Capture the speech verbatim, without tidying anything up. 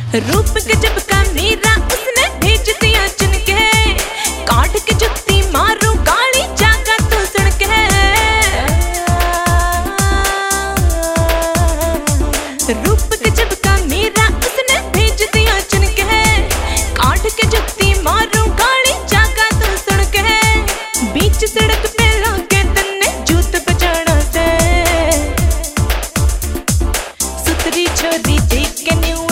रूप के जब का मेरा उसने भेज दिया चुन के, काट के जुत्ती मारू गाली जागा तू सुन के। रूप के जब का मेरा उसने भेज दिया चुन के, काट के जुत्ती मारू गाली जागा तू सुन के। बीच सड़क पे लाके तन्ने जूत बजाना से, सुतरी छोरी देख के न्यू